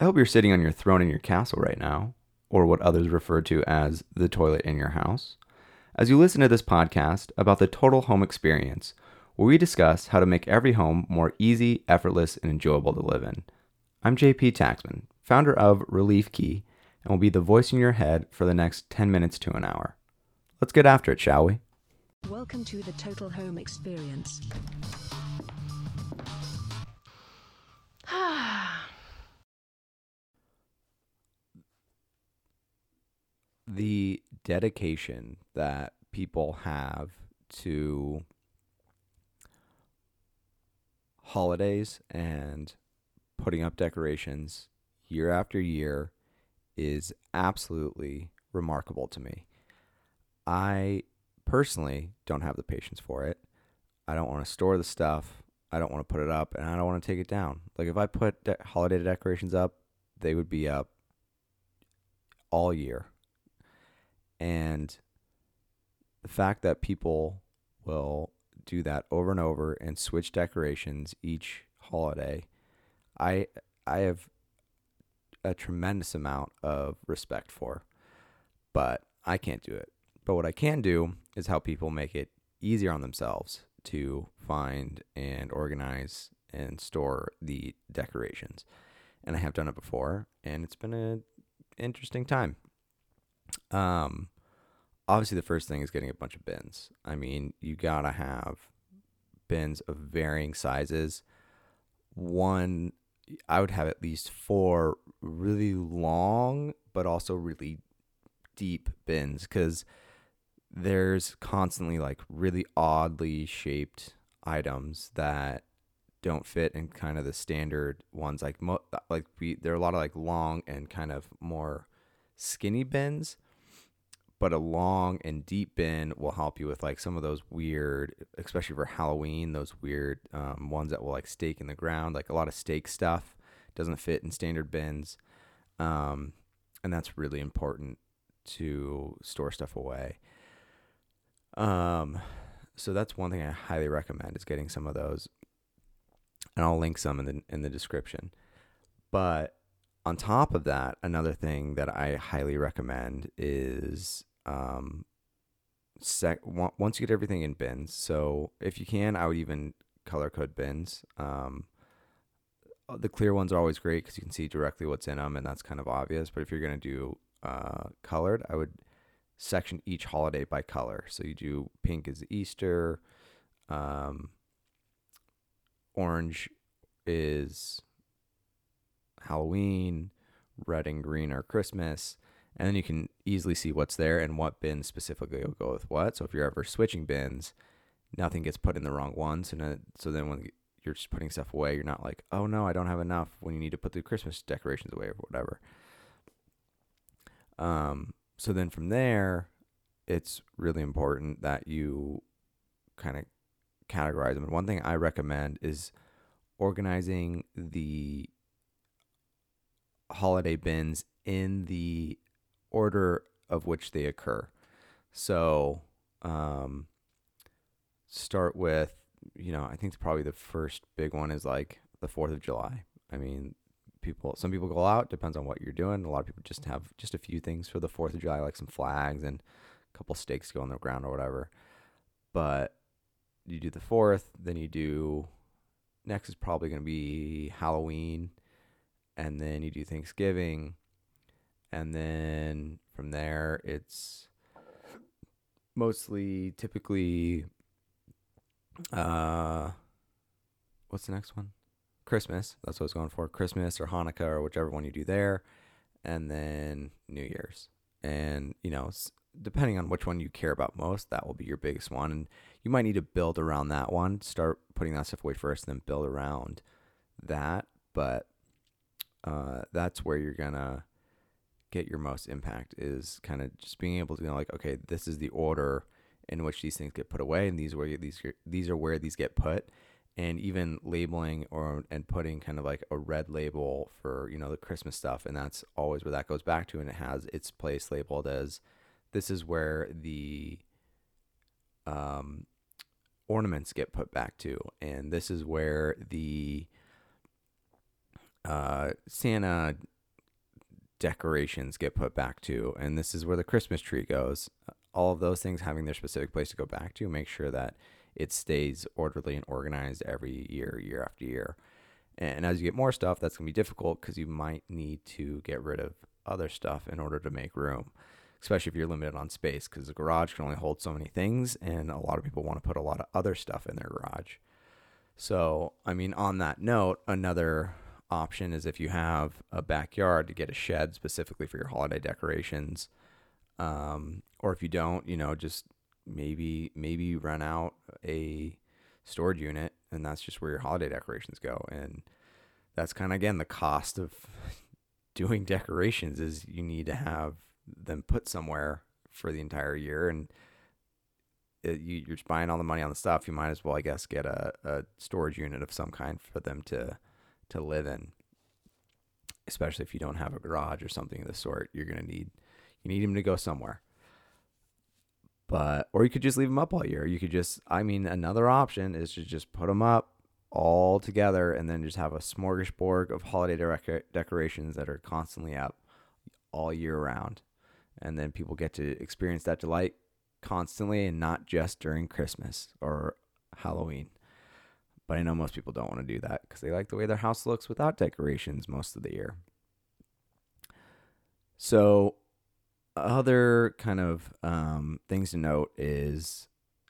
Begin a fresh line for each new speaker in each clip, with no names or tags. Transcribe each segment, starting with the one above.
I hope you're sitting on your throne in your castle right now, or what others refer to as the toilet in your house, as you listen to this podcast about the total home experience, where we discuss how to make every home more easy, effortless, and enjoyable to live in. I'm JP Taxman, founder of Relief Key, and will be the voice in your head for the next 10 minutes to an hour. Let's get after it, shall we?
Welcome to the Total Home Experience.
The dedication that people have to holidays and putting up decorations year after year is absolutely remarkable to me. I personally don't have the patience for it. I don't want to store the stuff. I don't want to put it up, and I don't want to take it down. Like, if I put holiday decorations up, they would be up all year. And the fact that people will do that over and over and switch decorations each holiday, I have a tremendous amount of respect for, but I can't do it. But what I can do is help people make it easier on themselves to find and organize and store the decorations. And I have done it before, and it's been an interesting time. Obviously the first thing is getting a bunch of bins. I mean, you gotta have bins of varying sizes. One, I would have at least 4 really long, but also really deep bins, because there's constantly like really oddly shaped items that don't fit in kind of the standard ones. There are a lot of like long and kind of more skinny bins, but a long and deep bin will help you with like some of those weird, especially for Halloween, those weird ones that will like stake in the ground. Like a lot of stake stuff doesn't fit in standard bins. And that's really important to store stuff away. So that's one thing I highly recommend, is getting some of those. And I'll link some in the description. But on top of that, another thing that I highly recommend is once you get everything in bins. So if you can, I would even color code bins. The clear ones are always great because you can see directly what's in them, and that's kind of obvious. But if you're going to do colored, I would section each holiday by color. So you do pink is Easter, orange is Halloween, red and green are Christmas, and then you can easily see what's there and what bin specifically will go with what. So if you're ever switching bins, nothing gets put in the wrong ones, and so then when you're just putting stuff away, you're not like, oh no, I don't have enough, when you need to put the Christmas decorations away or whatever. So then from there, it's really important that you kind of categorize them. And one thing I recommend is organizing the holiday bins in the order of which they occur. So start with, I think probably the first big one is like the 4th of July. I mean, some people go out, depends on what you're doing. A lot of people just have just a few things for the 4th of July, like some flags and a couple stakes go on the ground or whatever. But you do the 4th, then next is probably going to be Halloween, and then you do Thanksgiving, and then from there it's typically what's the next one? Christmas. That's what I was going for. Christmas or Hanukkah or whichever one you do there, and then New Year's. And depending on which one you care about most, that will be your biggest one, and you might need to build around that one. Start putting that stuff away first, and then build around that. But that's where you're gonna get your most impact, is kind of just being able to like, okay, this is the order in which these things get put away, and these are where these get put. And even labeling and putting kind of like a red label for the Christmas stuff, and that's always where that goes back to, and it has its place labeled as, this is where the ornaments get put back to, and this is where the Santa decorations get put back to, and this is where the Christmas tree goes. All of those things having their specific place to go back to, make sure that it stays orderly and organized every year, year after year. And as you get more stuff, that's going to be difficult because you might need to get rid of other stuff in order to make room, especially if you're limited on space, because the garage can only hold so many things, and a lot of people want to put a lot of other stuff in their garage. So, I mean, on that note, another option is if you have a backyard, to get a shed specifically for your holiday decorations. Or if you don't, just maybe you rent out a storage unit, and that's just where your holiday decorations go. And that's kind of, again, the cost of doing decorations is you need to have them put somewhere for the entire year. And you're just buying all the money on the stuff. You might as well, I guess, get a storage unit of some kind for them to live in, especially if you don't have a garage or something of the sort. You need them to go somewhere. Or you could just leave them up all year. You could another option is to just put them up all together and then just have a smorgasbord of holiday decorations that are constantly up all year round. And then people get to experience that delight constantly and not just during Christmas or Halloween. But I know most people don't want to do that because they like the way their house looks without decorations most of the year. So other kind of things to note is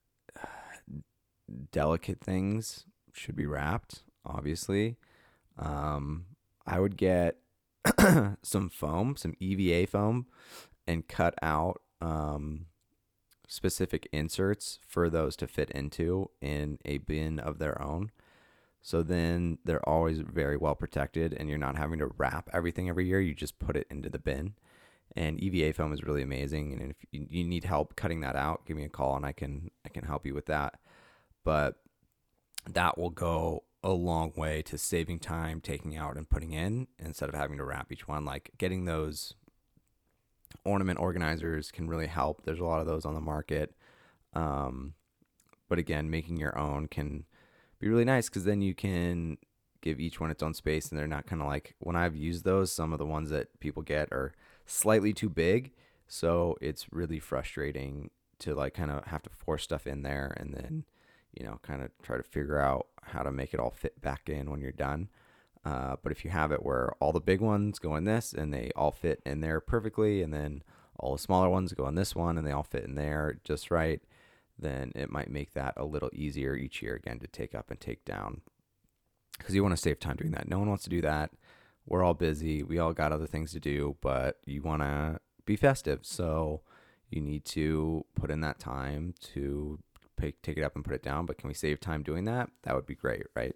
delicate things should be wrapped, obviously. I would get some foam, some EVA foam, and cut out specific inserts for those to fit into in a bin of their own. So then they're always very well protected, and you're not having to wrap everything every year. You just put it into the bin. And EVA foam is really amazing. And if you need help cutting that out, give me a call and I can help you with that. But that will go a long way to saving time, taking out and putting in instead of having to wrap each one. Like getting those ornament organizers can really help. There's a lot of those on the market. But again, making your own can be really nice because then you can give each one its own space, and they're not kind of like, when I've used those, some of the ones that people get are slightly too big. So it's really frustrating to like kind of have to force stuff in there and then, kind of try to figure out how to make it all fit back in when you're done. But if you have it where all the big ones go in this and they all fit in there perfectly, and then all the smaller ones go in this one and they all fit in there just right, then it might make that a little easier each year, again, to take up and take down. Because you want to save time doing that. No one wants to do that. We're all busy. We all got other things to do, but you want to be festive. So you need to put in that time to take it up and put it down. But can we save time doing that? That would be great, right?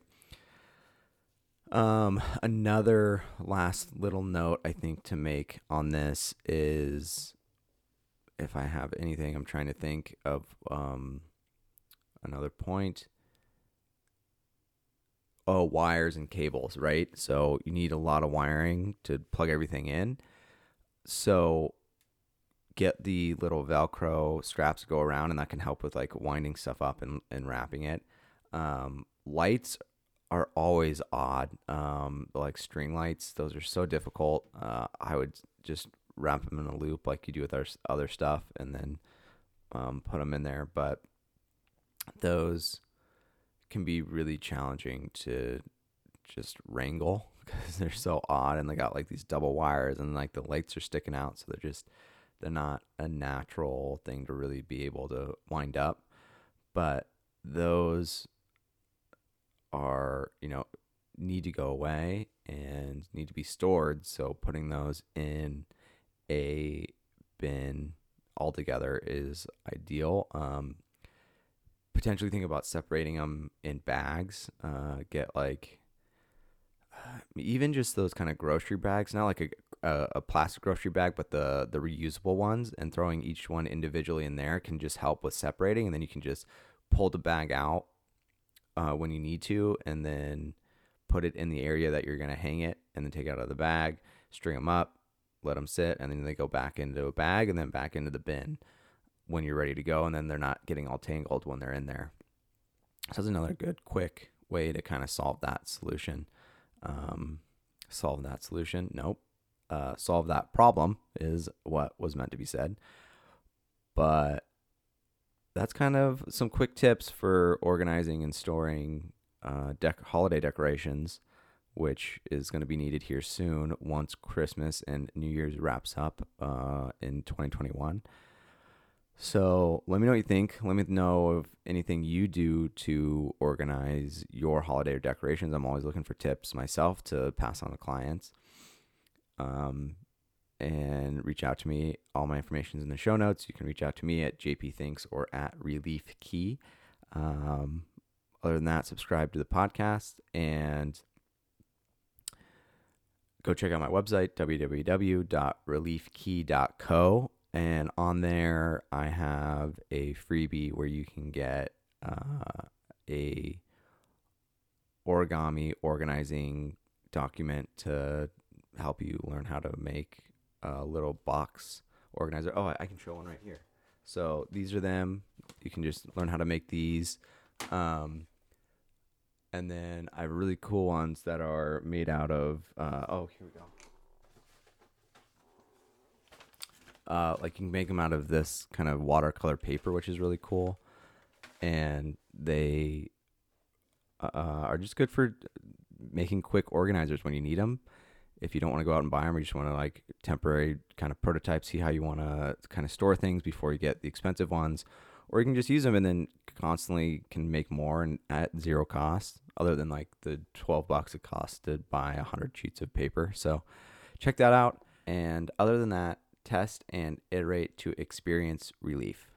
Another last little note I think to make on this is, if I have anything, I'm trying to think of another point. Wires and cables, right? So you need a lot of wiring to plug everything in. So get the little Velcro straps to go around, and that can help with like winding stuff up and wrapping it. Lights are always odd. Like string lights, those are so difficult. I would just wrap them in a loop like you do with our other stuff and then put them in there. But those can be really challenging to just wrangle because they're so odd, and they got like these double wires, and like the lights are sticking out, so they're not a natural thing to really be able to wind up. But those are, need to go away and need to be stored. So putting those in a bin altogether is ideal. Potentially think about separating them in bags. Get like even just those kind of grocery bags, not like a plastic grocery bag, but the reusable ones, and throwing each one individually in there can just help with separating. And then you can just pull the bag out when you need to, and then put it in the area that you're going to hang it, and then take it out of the bag, string them up, let them sit, and then they go back into a bag and then back into the bin when you're ready to go, and then they're not getting all tangled when they're in there. So that's another good, quick way to kind of solve that solution. solve that solution. Nope. Solve that problem is what was meant to be said. But that's kind of some quick tips for organizing and storing holiday decorations, which is going to be needed here soon once Christmas and New Year's wraps up in 2021. So let me know what you think. Let me know of anything you do to organize your holiday decorations. I'm always looking for tips myself to pass on to clients. And reach out to me. All my information is in the show notes. You can reach out to me at JPThinks or at Relief Key. Other than that, subscribe to the podcast and go check out my website, www.reliefkey.co. And on there, I have a freebie where you can get a origami organizing document to help you learn how to make a little box organizer. Oh, I can show one right here. So these are them. You can just learn how to make these. And then I have really cool ones that are made out of, here we go. Like you can make them out of this kind of watercolor paper, which is really cool. And they are just good for making quick organizers when you need them. If you don't want to go out and buy them, or you just want to like temporary kind of prototype, see how you want to kind of store things before you get the expensive ones, or you can just use them and then constantly can make more and at zero cost, other than like the $12 it costs to buy 100 sheets of paper. So check that out. And other than that, test and iterate to experience relief.